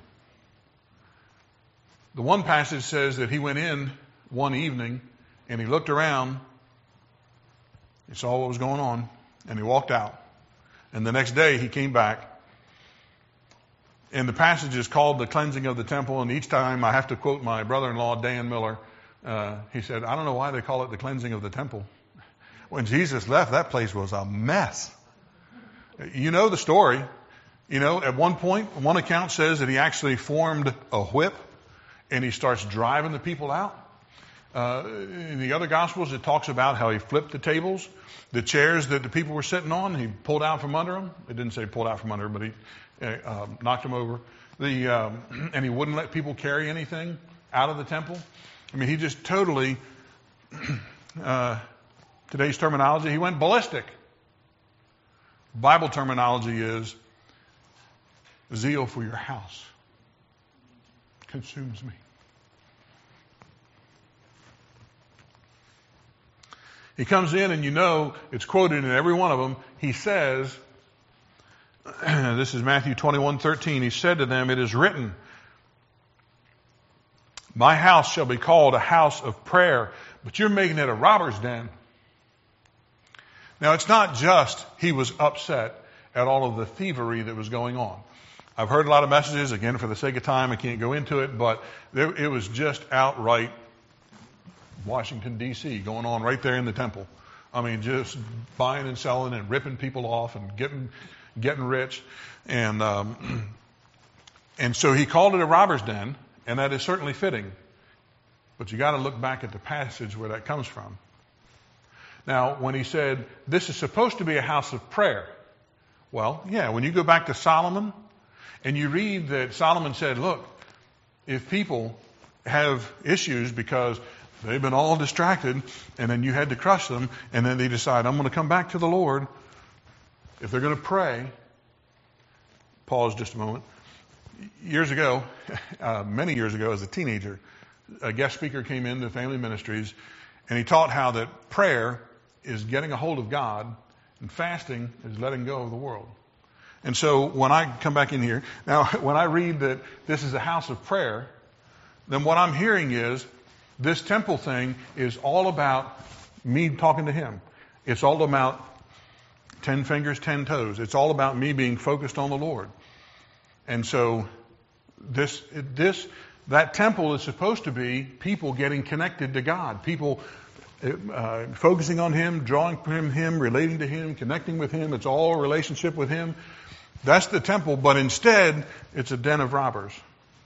The one passage says that he went in one evening and he looked around, he saw what was going on, and he walked out. And the next day he came back. And the passage is called the cleansing of the temple, and each time I have to quote my brother-in-law, Dan Miller. He said, I don't know why they call it the cleansing of the temple. When Jesus left, that place was a mess. You know the story. You know, at one point, one account says that he actually formed a whip and he starts driving the people out. In the other Gospels, it talks about how he flipped the tables, the chairs that the people were sitting on, he pulled out from under them. It didn't say pulled out from under, but he knocked them over. And he wouldn't let people carry anything out of the temple. I mean, he just totally, today's terminology, he went ballistic. Bible terminology is zeal for your house consumes me. He comes in, and you know, it's quoted in every one of them. He says, this is Matthew 21:13. He said to them, it is written, my house shall be called a house of prayer, but you're making it a robber's den. Now, it's not just he was upset at all of the thievery that was going on. I've heard a lot of messages. Again, for the sake of time, I can't go into it, but it was just outright Washington, D.C. going on right there in the temple. I mean, just buying and selling and ripping people off and getting rich. And so he called it a robber's den, and that is certainly fitting. But you got to look back at the passage where that comes from. Now, when he said, this is supposed to be a house of prayer. Well, yeah, when you go back to Solomon, And you read that Solomon said, look, if people have issues because they've been all distracted and then you had to crush them and then they decide, I'm going to come back to the Lord. If they're going to pray, pause just a moment. Years ago, many years ago as a teenager, a guest speaker came into Family Ministries and he taught how that prayer is getting a hold of God and fasting is letting go of the world. And so when I come back in here, now when I read that this is a house of prayer, then what I'm hearing is this temple thing is all about me talking to Him. It's all about 10 fingers, 10 toes. It's all about me being focused on the Lord. And so that temple is supposed to be people getting connected to God, people focusing on Him, drawing from Him, relating to Him, connecting with Him. It's all a relationship with Him. That's the temple, but instead, it's a den of robbers.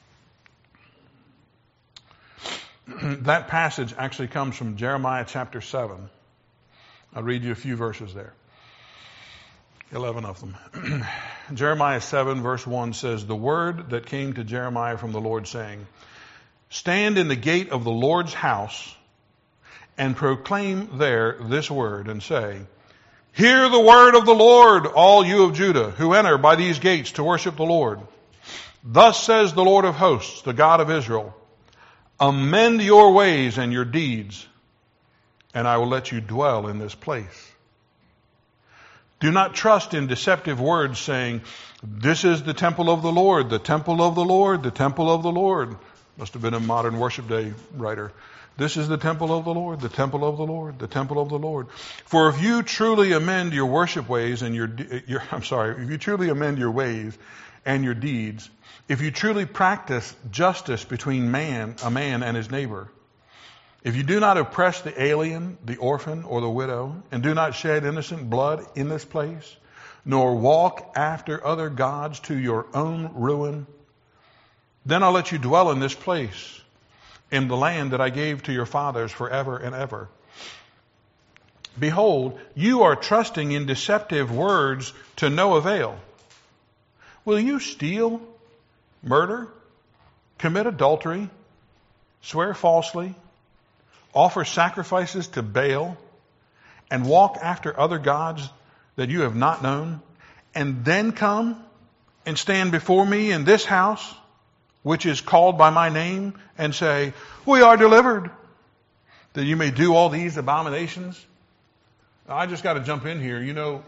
That passage actually comes from Jeremiah chapter 7. I'll read you a few verses there. 11 of them. Jeremiah 7 verse 1 says, the word that came to Jeremiah from the Lord saying, stand in the gate of the Lord's house and proclaim there this word and say, hear the word of the Lord, all you of Judah, who enter by these gates to worship the Lord. Thus says the Lord of hosts, the God of Israel, amend your ways and your deeds, and I will let you dwell in this place. Do not trust in deceptive words saying, this is the temple of the Lord, the temple of the Lord, the temple of the Lord. Must have been a modern worship day writer. This is the temple of the Lord, the temple of the Lord, the temple of the Lord. For if you truly amend your worship ways and if you truly amend your ways and your deeds, if you truly practice justice between a man and his neighbor, if you do not oppress the alien, the orphan, or the widow, and do not shed innocent blood in this place, nor walk after other gods to your own ruin, then I'll let you dwell in this place, in the land that I gave to your fathers forever and ever. Behold, you are trusting in deceptive words to no avail. Will you steal, murder, commit adultery, swear falsely, offer sacrifices to Baal, and walk after other gods that you have not known, and then come and stand before me in this house, which is called by my name, and say, we are delivered, that you may do all these abominations? Now, I just got to jump in here. You know,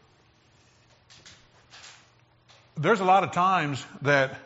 there's a lot of times that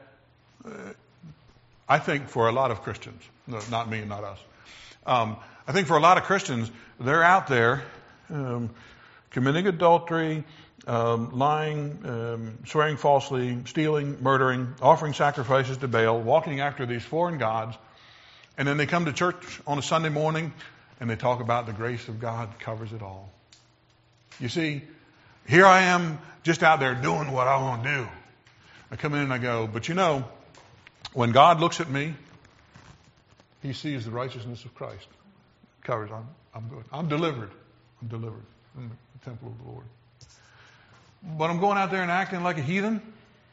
I think for a lot of Christians, no, not me and not us, I think for a lot of Christians, they're out there committing adultery, lying, swearing falsely, stealing, murdering, offering sacrifices to Baal, walking after these foreign gods, and then they come to church on a Sunday morning and they talk about the grace of God covers it all. You see, here I am just out there doing what I want to do. I come in and I go, but you know, when God looks at me, He sees the righteousness of Christ. Covers. I'm good. I'm delivered. I'm delivered in the temple of the Lord. But I'm going out there and acting like a heathen.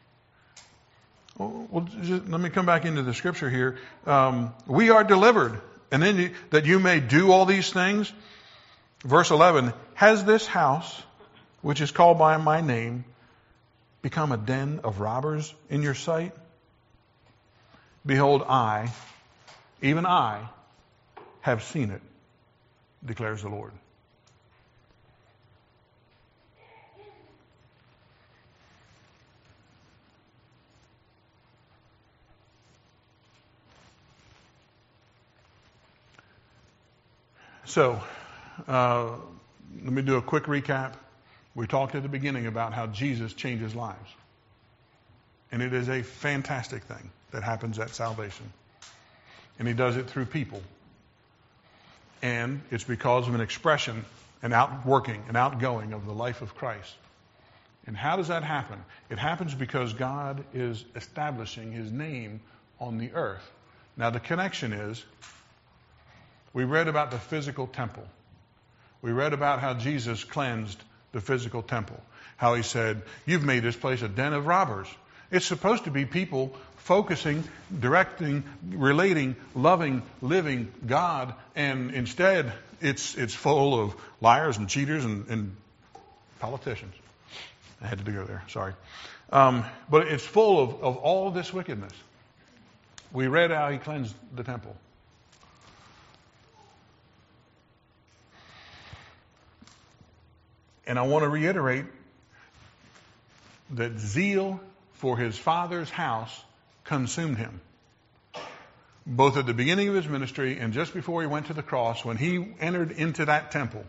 Well, let me come back into the scripture here. We are delivered. And then that you may do all these things. Verse 11, has this house, which is called by my name, become a den of robbers in your sight? Behold, even I, have seen it, declares the Lord. So, let me do a quick recap. We talked at the beginning about how Jesus changes lives. And it is a fantastic thing that happens at salvation. And He does it through people. And it's because of an expression, an outworking, an outgoing of the life of Christ. And how does that happen? It happens because God is establishing His name on the earth. Now the connection is, we read about the physical temple. We read about how Jesus cleansed the physical temple. How He said, you've made this place a den of robbers. It's supposed to be people focusing, directing, relating, loving, living God, and instead it's full of liars and cheaters and politicians. I had to go there, sorry. But it's full of all this wickedness. We read how he cleansed the temple. And I want to reiterate that zeal for his Father's house consumed him. Both at the beginning of his ministry and just before he went to the cross, when he entered into that temple.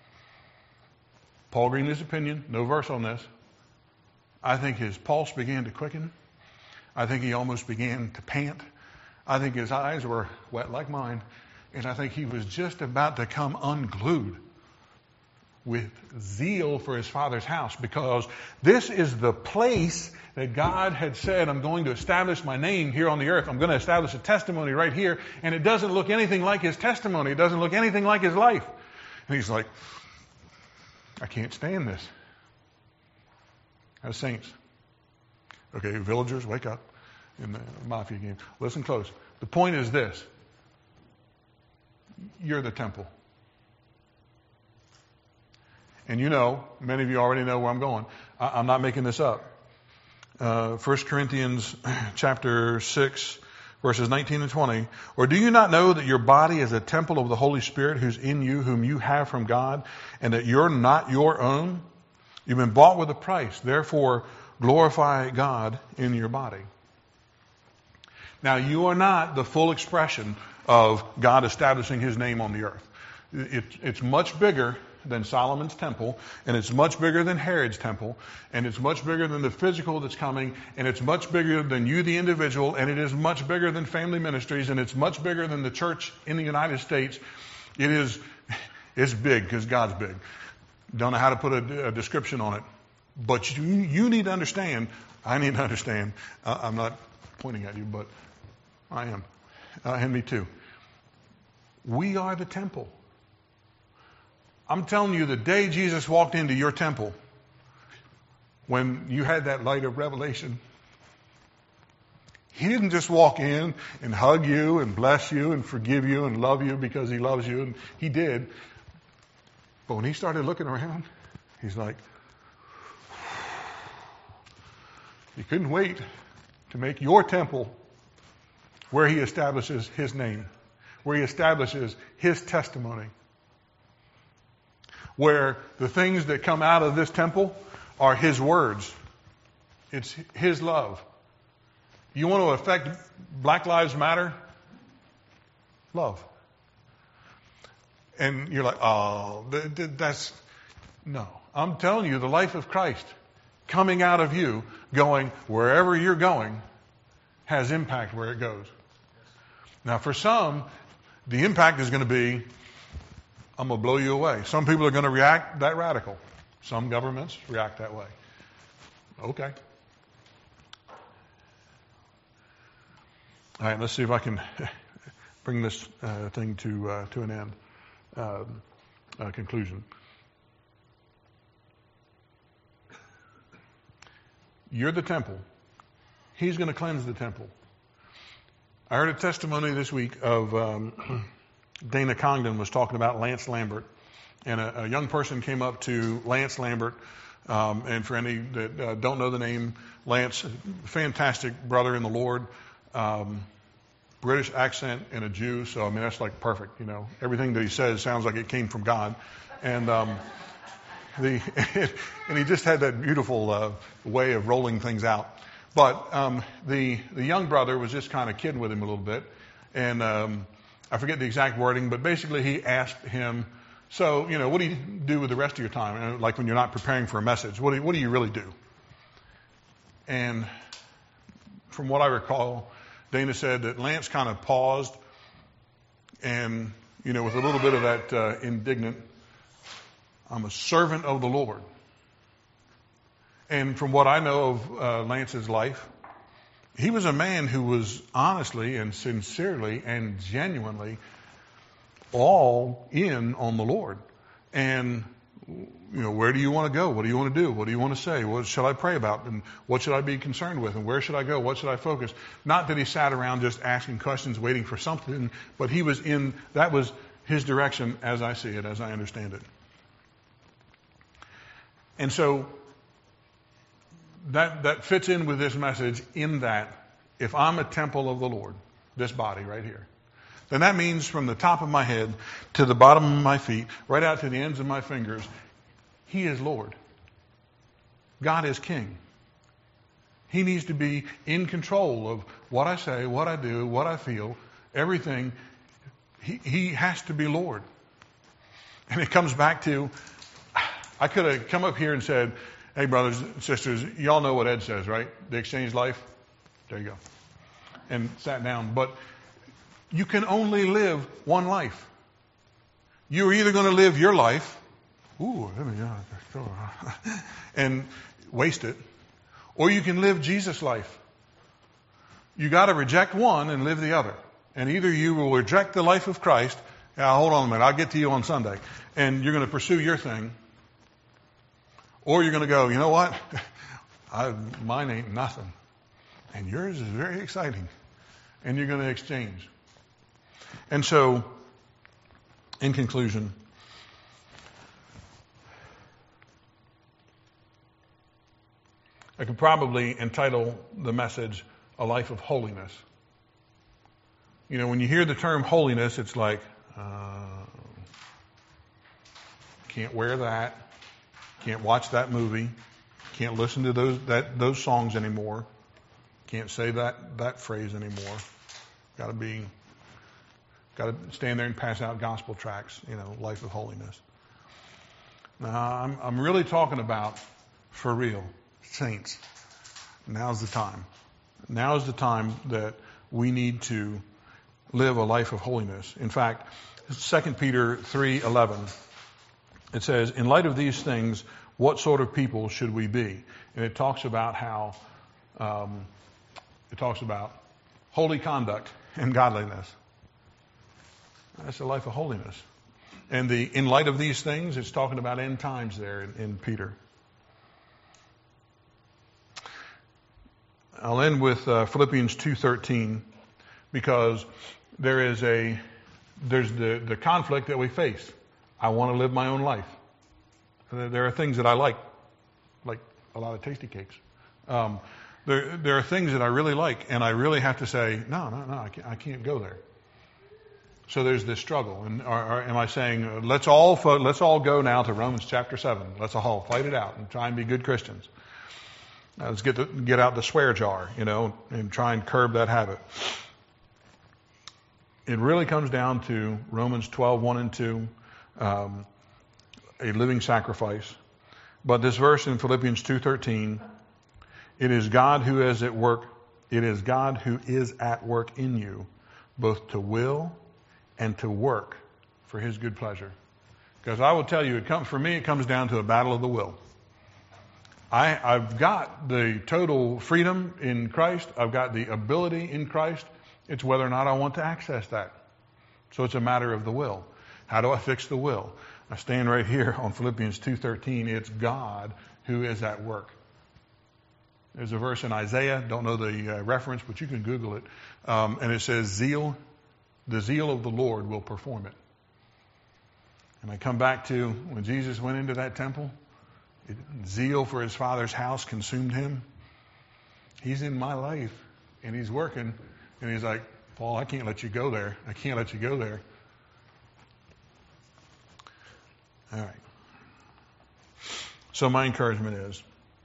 Paul Greenley's opinion, no verse on this. I think his pulse began to quicken. I think he almost began to pant. I think his eyes were wet like mine. And I think he was just about to come unglued with zeal for his Father's house, because this is the place that God had said, I'm going to establish my name here on the earth. I'm going to establish a testimony right here. And it doesn't look anything like his testimony. It doesn't look anything like his life. And he's like, I can't stand this. As saints. Okay, villagers, wake up in the mafia game. Listen close. The point is this. You're the temple. And you know, many of you already know where I'm going. I'm not making this up. 1 Corinthians chapter 6, verses 19 and 20. Or do you not know that your body is a temple of the Holy Spirit who's in you, whom you have from God, and that you're not your own? You've been bought with a price. Therefore, glorify God in your body. Now, you are not the full expression of God establishing his name on the earth. It's much bigger than Solomon's temple, and it's much bigger than Herod's temple, and it's much bigger than the physical that's coming, and it's much bigger than you, the individual, and it is much bigger than family ministries, and it's much bigger than the church in the United States. It's big because God's big. Don't know how to put a description on it, but you need to understand. I need to understand. I'm not pointing at you, but I am, and me too. We are the temple. I'm telling you, the day Jesus walked into your temple, when you had that light of revelation, he didn't just walk in and hug you and bless you and forgive you and love you because he loves you, and he did. But when he started looking around, he's like, he couldn't wait to make your temple where he establishes his name, where he establishes his testimony, where the things that come out of this temple are his words. It's his love. You want to affect Black Lives Matter? Love. And you're like, oh, that's... No. I'm telling you, the life of Christ coming out of you, going wherever you're going, has impact where it goes. Now, for some, the impact is going to be, I'm going to blow you away. Some people are going to react that radical. Some governments react that way. Okay. All right, let's see if I can bring this thing to an end. Conclusion. You're the temple. He's going to cleanse the temple. I heard a testimony this week of Dana Congdon was talking about Lance Lambert. And a young person came up to Lance Lambert. And for any that don't know the name, Lance, fantastic brother in the Lord. British accent and a Jew. So, I mean, that's like perfect. You know, everything that he says sounds like it came from God. And and he just had that beautiful way of rolling things out. But the young brother was just kind of kidding with him a little bit. And I forget the exact wording, but basically he asked him, so, you know, what do you do with the rest of your time? Like when you're not preparing for a message, what do you really do? And from what I recall, Dana said that Lance kind of paused and, you know, with a little bit of that indignant, I'm a servant of the Lord. And from what I know of Lance's life, he was a man who was honestly and sincerely and genuinely all in on the Lord. And where do you want to go? What do you want to do? What do you want to say? What should I pray about? And what should I be concerned with? And where should I go? What should I focus? Not that he sat around just asking questions, waiting for something, but that was his direction as I see it, as I understand it. And so that fits in with this message in that if I'm a temple of the Lord, this body right here, then that means from the top of my head to the bottom of my feet, right out to the ends of my fingers, he is Lord. God is King. He needs to be in control of what I say, what I do, what I feel, everything. He has to be Lord. And it comes back to, I could have come up here and said, hey, brothers and sisters, y'all know what Ed says, right? The exchange life. There you go. And sat down. But you can only live one life. You're either going to live your life, and waste it, or you can live Jesus' life. You got to reject one and live the other. And either you will reject the life of Christ, hold on a minute, I'll get to you on Sunday, and you're going to pursue your thing, or you're going to go, you know what? Mine ain't nothing. And yours is very exciting. And you're going to exchange. And so, in conclusion, I could probably entitle the message, A Life of Holiness. When you hear the term holiness, it's like, can't wear that, can't watch that movie, can't listen to those songs anymore, can't say that phrase anymore. Got to stand there and pass out gospel tracts, life of holiness. Now, I'm really talking about, for real, saints. Now's the time. Now is the time that we need to live a life of holiness. In fact, 2 Peter 3:11, it says, in light of these things, what sort of people should we be? And it talks about how, holy conduct and godliness. That's a life of holiness. And in light of these things, it's talking about end times there in Peter. I'll end with Philippians 2:13, because there's the conflict that we face. I want to live my own life. There are things that I like a lot of tasty cakes. There are things that I really like, and I really have to say, no, I can't go there. So there's this struggle. And or am I saying, let's all go now to Romans chapter 7. Let's all fight it out and try and be good Christians. Let's get out the swear jar, and try and curb that habit. It really comes down to Romans 12:1 and 2, a living sacrifice. But this verse in Philippians 2:13, it is God who is at work in you, both to will and to work for his good pleasure. Because I will tell you, it comes down to a battle of the will. I've got the total freedom in Christ. I've got the ability in Christ. It's whether or not I want to access that. So it's a matter of the will. How do I fix the will? I stand right here on Philippians 2:13. It's God who is at work. There's a verse in Isaiah, don't know the reference, but you can Google it. And it says, the zeal of the Lord will perform it. And I come back to when Jesus went into that temple, zeal for his Father's house consumed him. He's in my life, and he's working, and he's like, Paul, I can't let you go there. I can't let you go there. All right. So my encouragement is,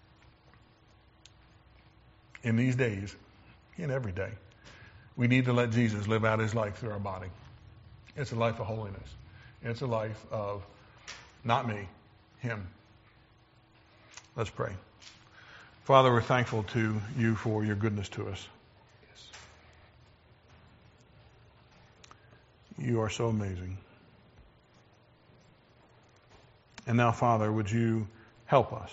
in these days, and every day, we need to let Jesus live out his life through our body. It's a life of holiness. It's a life of not me, him. Let's pray. Father, we're thankful to you for your goodness to us. You are so amazing. And now, Father, would you help us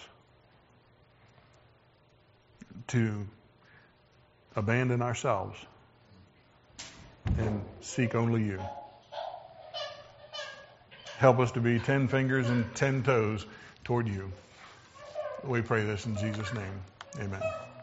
to abandon ourselves and seek only you. Help us to be 10 fingers and 10 toes toward you. We pray this in Jesus' name. Amen.